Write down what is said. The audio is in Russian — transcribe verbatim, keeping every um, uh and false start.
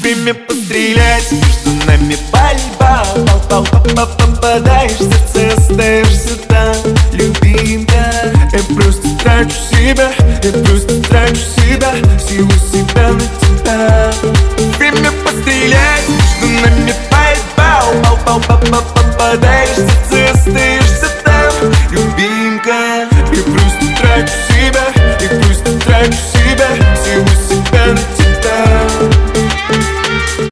Время пострелять, между нами пальба. Пал-пал-пал-пал, попадаешь в сердце, остаешься там, любимка. Я просто трачу себя, я просто трачу себя, силу себя на тебя. Время пострелять, между нами пальба. Пал-пал-пал-пал, попадаешь в сердце, остаешься там, любимка. Я просто трачу себя, я просто трачу себя.